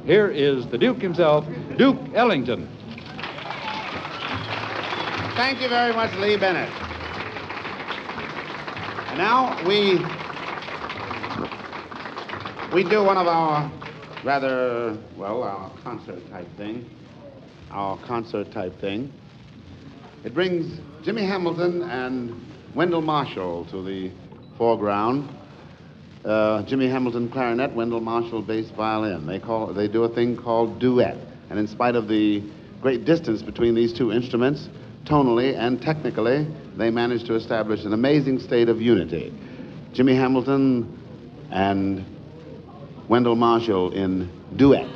here is the Duke himself, Duke Ellington. Thank you very much, Lee Bennett. And now we do one of our rather, well, our concert type thing. It brings Jimmy Hamilton and Wendell Marshall to the foreground. Jimmy Hamilton clarinet, Wendell Marshall bass violin. They do a thing called duet. And in spite of the great distance between these two instruments, tonally and technically, they managed to establish an amazing state of unity. Jimmy Hamilton and Wendell Marshall in duet.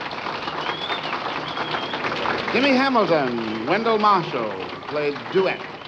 Jimmy Hamilton, Wendell Marshall played duet.